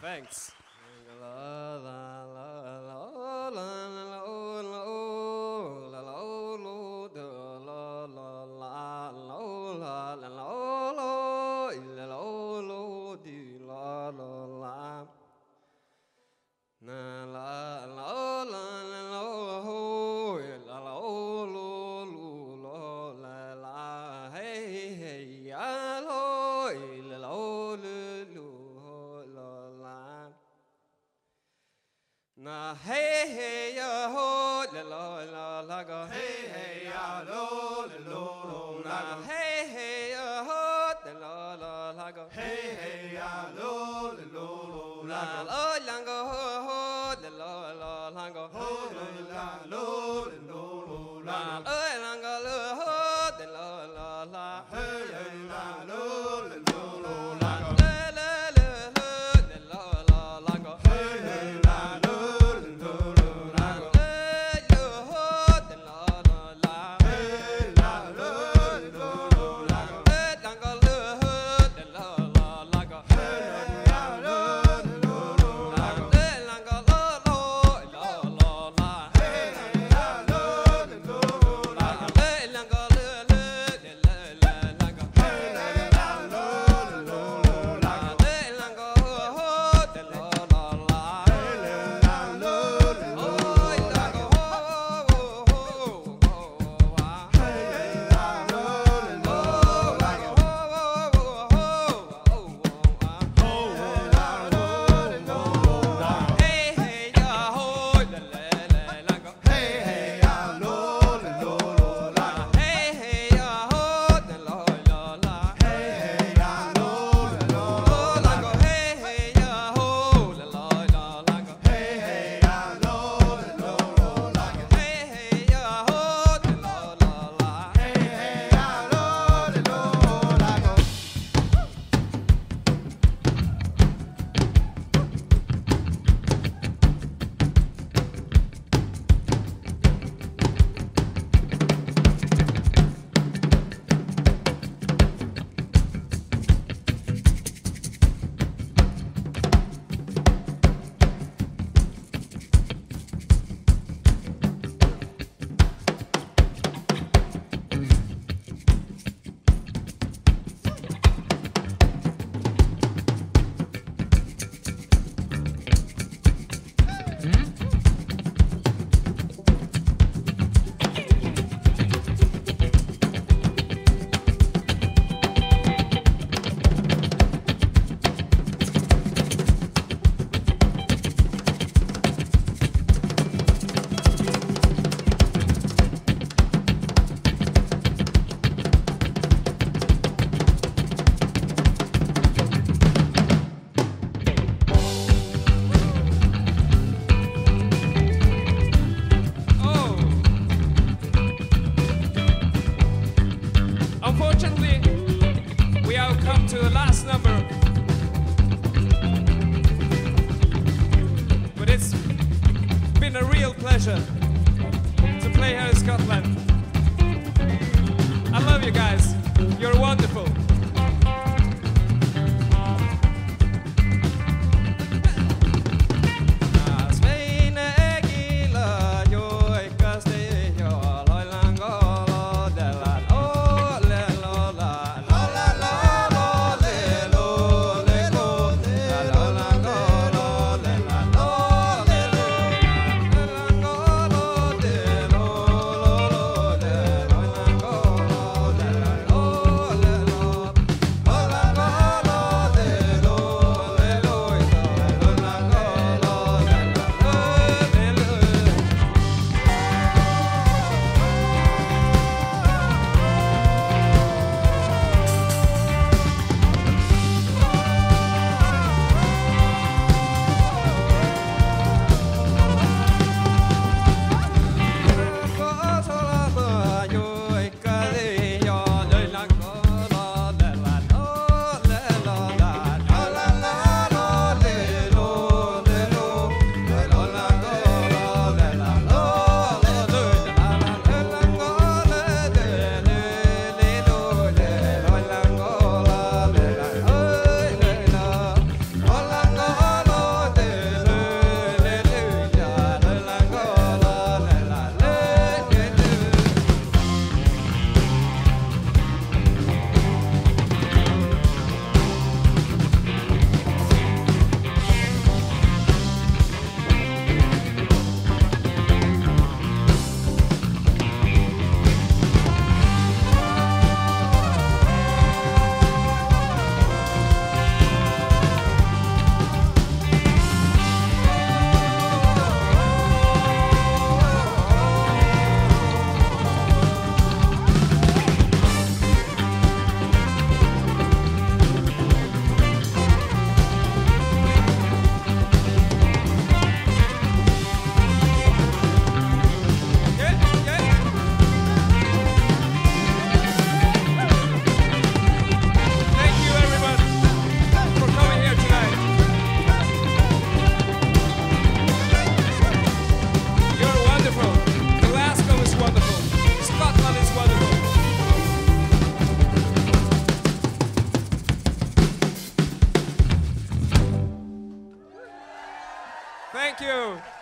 Thanks. Na hey hey ya ho la la la la go Hey hey ya lo lo na hey hey ya ho la la la go Hey hey ya lo la la la go ho la la la go ho la lo la la go lo ho la la la hey la lo la la la la go hey la lo Unfortunately, we have come to the last number. But it's been a real pleasure to play here in Scotland. I love you guys. You're wonderful. Thank you.